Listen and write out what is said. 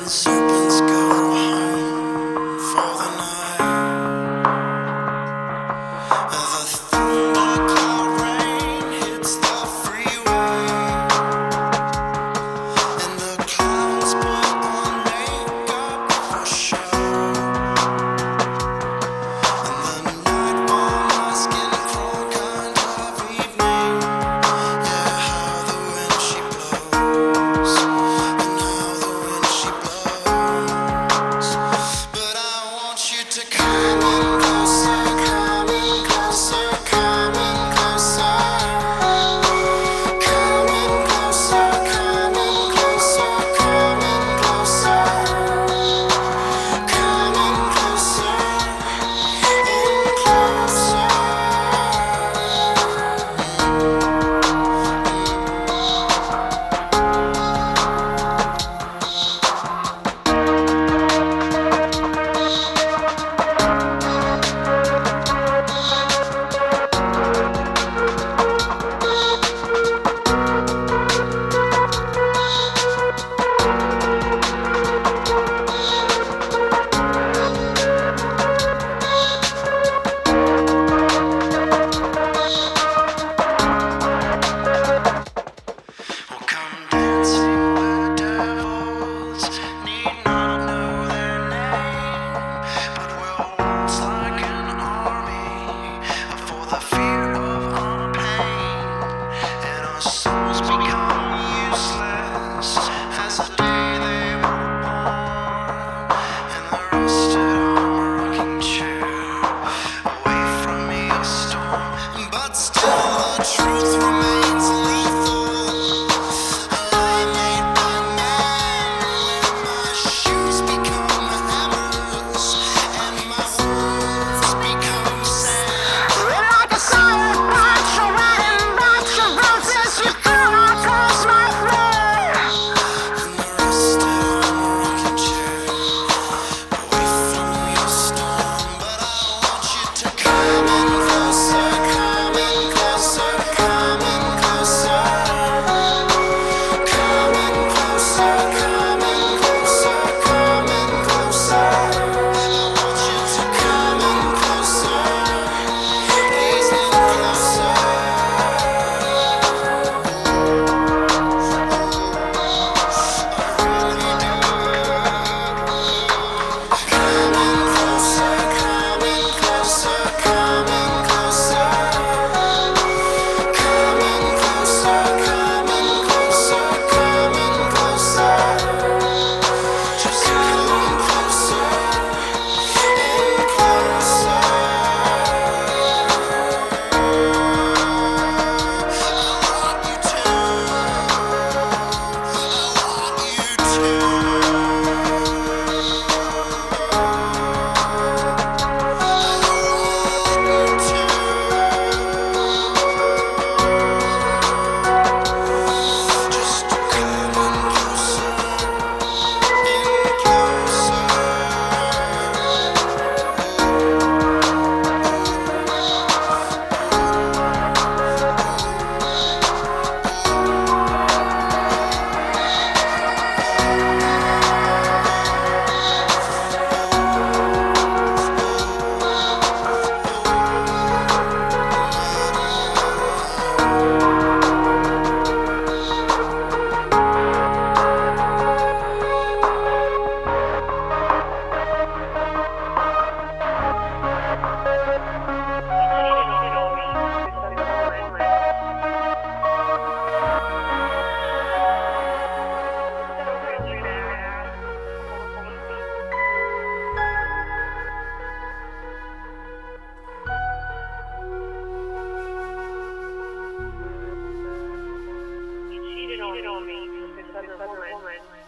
Serpents go home for the night. The thundercloud rain hits the freeway, and the clowns put on makeup for show. And the nightfall masking crawl kind of evening. Yeah, how the wind she blows, and how the wind she blows. But I want you to come in closer, come in closer, come in closer. Come in closer, come in closer, come in closer. Come in closer, well, come dancing where devils need not know their name, but we'll waltz like an army for the fear of our pain, and our souls become useless as the day they were born, and the rusted on a rocking chair away from me a storm, but still the truth remains lethal. I made by man, my shoes become hammers, and my words become sand. Like a sour patch, a riding batch of roses you threw across my floor. And the rusted on a rocking chair, away from your storm. But I want you to come in closer, come in closer, come in closer. Come in closer, come in closer, come in closer. I want you to come in closer, please in closer. I really do. Come in closer, come in closer, come in closer. Come in closer, come in closer, come in closer. Just come in closer, in closer. I want you to. I want you just come in closer, in closer. You cheated on me with this other woman.